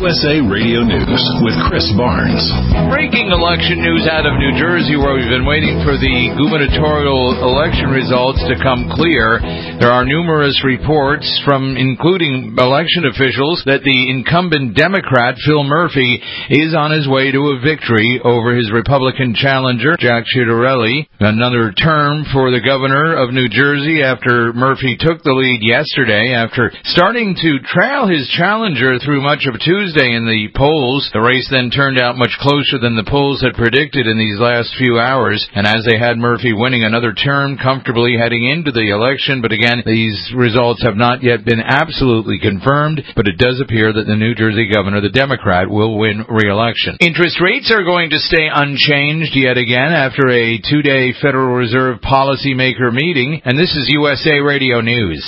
USA Radio News with Chris Barnes. Breaking election news out of New Jersey, where we've been waiting for the gubernatorial election results to come clear. There are numerous reports from including election officials that the incumbent Democrat, Phil Murphy, is on his way to a victory over his Republican challenger, Jack Ciattarelli. Another term for the governor of New Jersey after Murphy took the lead yesterday after starting to trail his challenger through much of Tuesday in the polls. The race then turned out much closer than the polls had predicted in these last few hours, and as they had Murphy winning another term comfortably heading into the election, but again, these results have not yet been absolutely confirmed, but it does appear that the New Jersey governor, the Democrat, will win re-election. Interest rates are going to stay unchanged yet again after a two-day Federal Reserve policymaker meeting, and this is USA Radio News.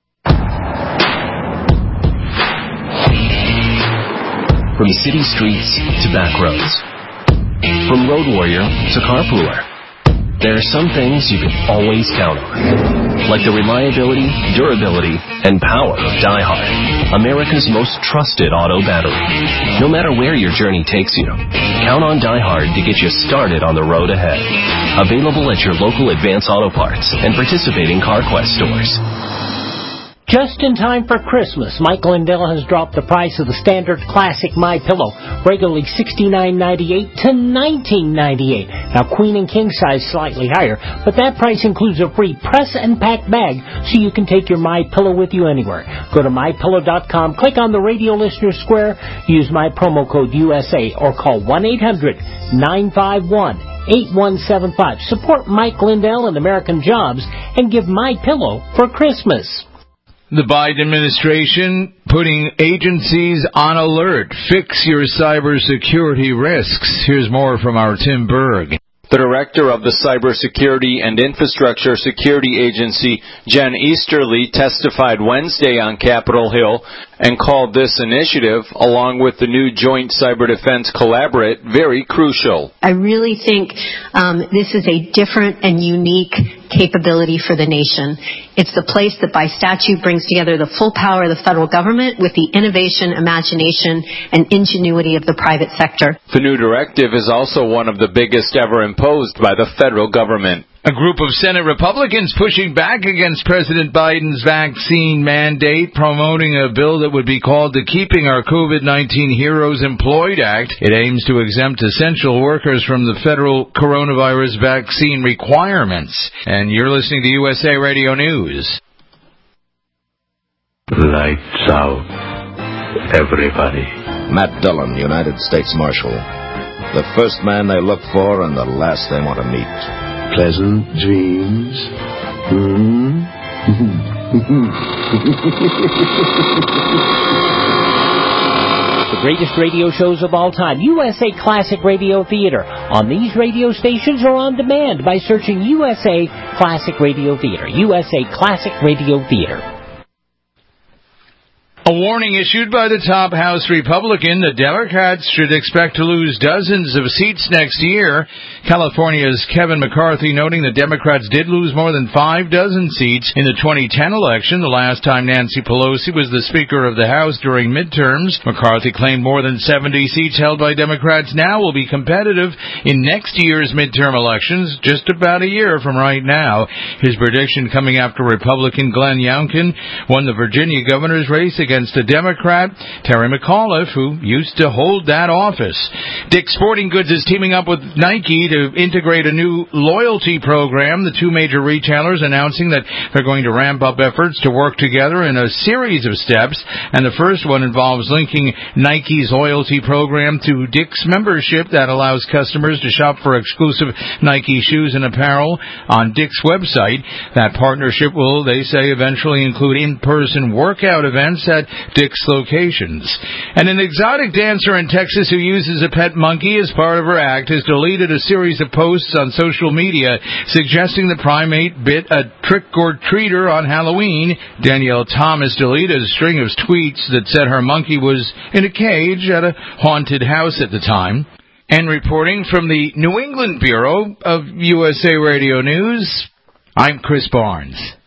From city streets to back roads, from road warrior to carpooler, there are some things you can always count on, like the reliability, durability, and power of DieHard, America's most trusted auto battery. No matter where your journey takes you, count on DieHard to get you started on the road ahead. Available at your local Advance Auto Parts and participating CarQuest stores. Just in time for Christmas, Mike Lindell has dropped the price of the standard classic MyPillow, regularly $69.98 to $19.98. Now, queen and king size slightly higher, but that price includes a free press and pack bag, so you can take your MyPillow with you anywhere. Go to MyPillow.com, click on the radio listener square, use my promo code USA, or call 1-800-951-8175. Support Mike Lindell and American Jobs, and give MyPillow for Christmas. The Biden administration putting agencies on alert. Fix your cybersecurity risks. Here's more from our Tim Berg. The director of the Cybersecurity and Infrastructure Security Agency, Jen Easterly, testified Wednesday on Capitol Hill and called this initiative, along with the new Joint Cyber Defense Collaborate, very crucial. I really think this is a different and unique capability for the nation. It's the place that by statute brings together the full power of the federal government with the innovation, imagination, and ingenuity of the private sector. The new directive is also one of the biggest ever imposed by the federal government. A group of Senate Republicans pushing back against President Biden's vaccine mandate, promoting a bill that would be called the Keeping Our COVID-19 Heroes Employed Act. It aims to exempt essential workers from the federal coronavirus vaccine requirements. And you're listening to USA Radio News. Lights out, everybody. Matt Dillon, United States Marshal. The first man they look for and the last they want to meet. Pleasant dreams. The greatest radio shows of all time, USA Classic Radio Theater, on these radio stations or on demand by searching USA Classic Radio Theater. USA Classic Radio Theater. A warning issued by the top House Republican that Democrats should expect to lose dozens of seats next year. California's Kevin McCarthy noting that Democrats did lose more than 6 seats in the 2010 election, the last time Nancy Pelosi was the Speaker of the House during midterms. McCarthy claimed more than 70 seats held by Democrats now will be competitive in next year's midterm elections, just about a year from right now. His prediction coming after Republican Glenn Youngkin won the Virginia governor's race against a Democrat, Terry McAuliffe, who used to hold that office. Dick's Sporting Goods is teaming up with Nike to integrate a new loyalty program. The two major retailers announcing that they're going to ramp up efforts to work together in a series of steps, and the first one involves linking Nike's loyalty program to Dick's membership that allows customers to shop for exclusive Nike shoes and apparel on Dick's website. That partnership will, they say, eventually include in-person workout events at Dick's locations. And an exotic dancer in Texas who uses a pet monkey as part of her act has deleted a series of posts on social media suggesting the primate bit a trick-or-treater on Halloween. Danielle Thomas deleted a string of tweets that said her monkey was in a cage at a haunted house at the time. And reporting from the New England Bureau of USA Radio News, I'm Chris Barnes.